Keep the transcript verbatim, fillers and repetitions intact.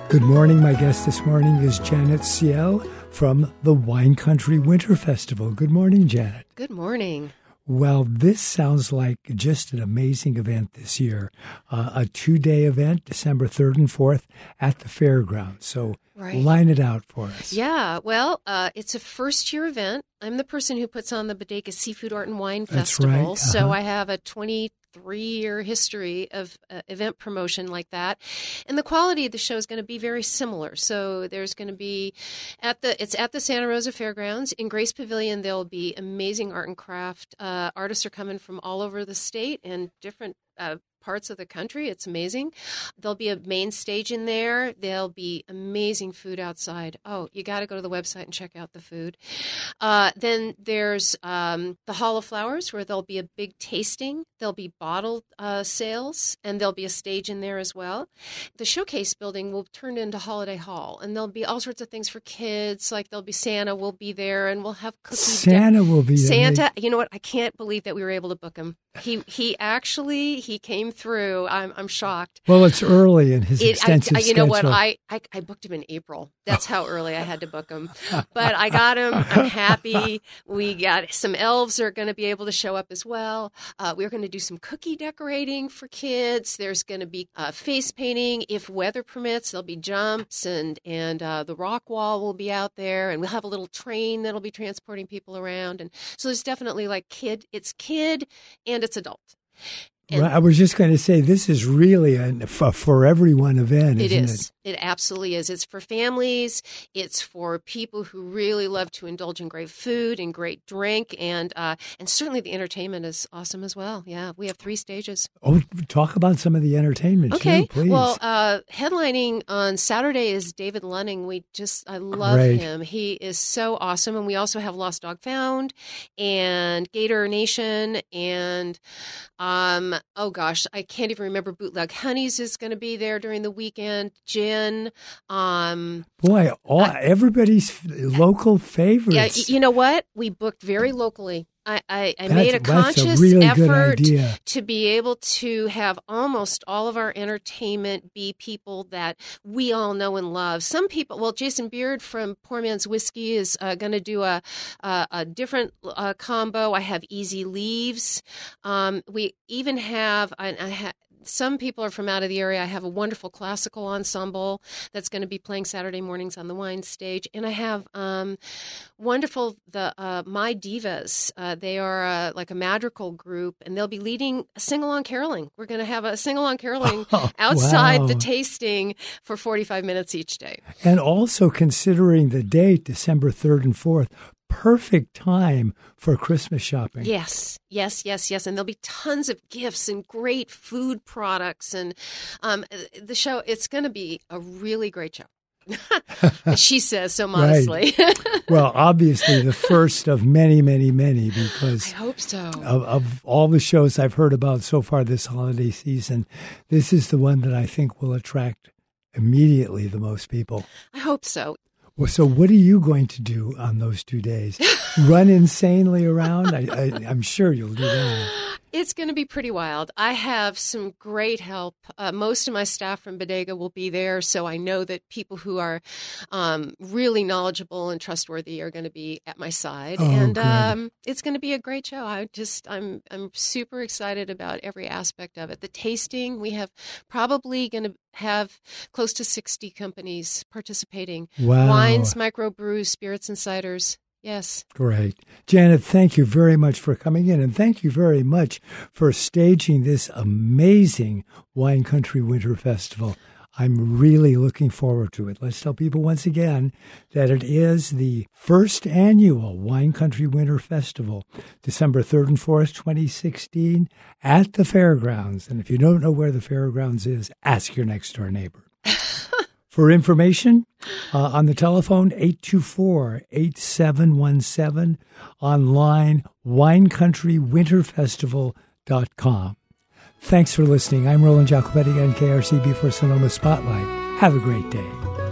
Good morning. My guest this morning is Janet Ciel from the Wine Country Winter Festival. Good morning, Janet. Good morning. Well, this sounds like just an amazing event this year. Uh, a two-day event, December third and fourth at the fairgrounds. So right. Line it out for us. Yeah, well, uh, it's a first-year event. I'm the person who puts on the Bodega Seafood Art and Wine That's Festival. Right. Uh-huh. So I have a twenty-three-year history of uh, event promotion like that. And the quality of the show is going to be very similar. So there's going to be, at the it's at the Santa Rosa Fairgrounds. In Grace Pavilion, there'll be amazing art and craft. Uh, artists are coming from all over the state and different uh, parts of the country. It's amazing. There'll be a main stage in there. There'll be amazing food outside. Oh, you got to go to the website and check out the food. Uh, then there's um, the Hall of Flowers, where there'll be a big tasting. There'll be bottle uh, sales, and there'll be a stage in there as well. The showcase building will turn into Holiday Hall, and there'll be all sorts of things for kids. Like there'll be Santa will be there, and we'll have cookies. Santa will be there. Santa, you know what? I can't believe that we were able to book him. He he actually he came through. I'm I'm shocked. Well, it's early in his it, extensive I, I, you know schedule. what? I, I I booked him in April. That's how early I had to book him. But I got him. I'm happy. We got some elves are going to be able to show up as well. Uh, we're going to do some cookie decorating for kids. There's going to be uh, face painting if weather permits. There'll be jumps and and uh, the rock wall will be out there, and we'll have a little train that'll be transporting people around. And so there's definitely like kid. It's kid and it's adult. And well, I was just going to say, this is really a for, for everyone event, it isn't is. it? It absolutely is. It's for families. It's for people who really love to indulge in great food and great drink. And uh, and certainly the entertainment is awesome as well. Yeah, we have three stages. Oh, talk about some of the entertainment, okay. too, please. Well, uh, headlining on Saturday is David Lunning. We just, I love Great. him. He is so awesome. And we also have Lost Dog Found and Gator Nation and, um, oh gosh, I can't even remember. Bootleg Honeys is going to be there during the weekend. Gin. Um, Boy, all, I, everybody's local favorites. Yeah, you know what? We booked very locally. I, I, I That's, made a that's conscious a really effort good idea. to be able to have almost all of our entertainment be people that we all know and love. Some people, well, Jason Beard from Poor Man's Whiskey is uh, going to do a, a, a different uh, combo. I have Easy Leaves. Um, we even have, I, I ha- some people are from out of the area. I have a wonderful classical ensemble that's going to be playing Saturday mornings on the wine stage. And I have um, wonderful, the uh, My Divas. Uh, they are uh, like a madrigal group, and they'll be leading a sing-along caroling. We're going to have a sing-along caroling oh, outside wow. the tasting for forty-five minutes each day. And also considering the date, December third and fourth, perfect time for Christmas shopping. Yes, yes, yes, yes. And there'll be tons of gifts and great food products. And um, the show, it's going to be a really great show. She says so modestly. Right. Well, obviously the first of many, many, many, because I hope so. Of, of all the shows I've heard about so far this holiday season, this is the one that I think will attract immediately the most people. I hope so. Well, so what are you going to do on those two days? Run insanely around? I, I, I'm sure you'll do that. It's going to be pretty wild. I have some great help. Uh, most of my staff from Bodega will be there, so I know that people who are um, really knowledgeable and trustworthy are going to be at my side, oh, and good. um, it's going to be a great show. I just, I'm, I'm super excited about every aspect of it. The tasting, we have probably going to have close to sixty companies participating. Wow. Wines, microbrews, spirits, and ciders. Yes. Great. Janet, thank you very much for coming in, and thank you very much for staging this amazing Wine Country Winter Festival. I'm really looking forward to it. Let's tell people once again that it is the first annual Wine Country Winter Festival, December third and fourth, twenty sixteen, at the fairgrounds. And if you don't know where the fairgrounds is, ask your next-door neighbor. For information, uh, on the telephone, eight two four, eight seven one seven, online, wine country winter festival dot com. Thanks for listening. I'm Roland Giacobetti on K R C B for Sonoma Spotlight. Have a great day.